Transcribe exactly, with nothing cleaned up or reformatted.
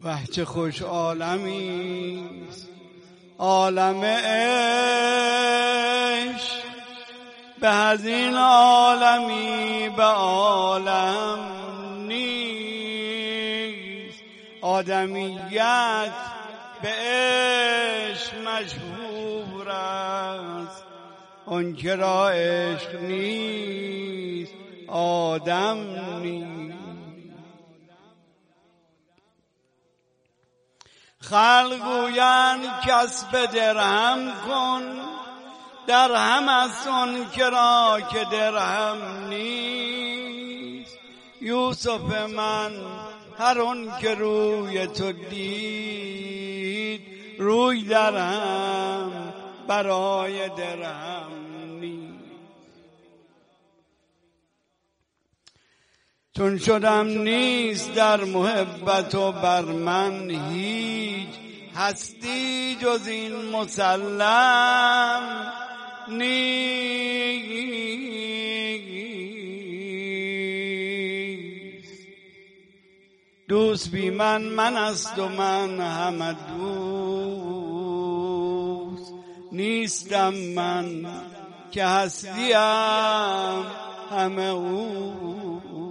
وه چه خوش عالمیست عالم عشق، به از این عالمی به عالم نیست. آدمیت به عشق مشهور است، آن که را عشق نیست آدم نیست. خلق گویند کسب درهم کن، درهم است آن که را که درهم نیست. یوسف من هر آن که روی تو دید، روی درهم برای درهم نیست. چون شدم نیست در محبت و بر من هیچ هستی جز این مسلم نیست. دوست بی من من است و من همه دوست نیستم، من که هستیم همه او.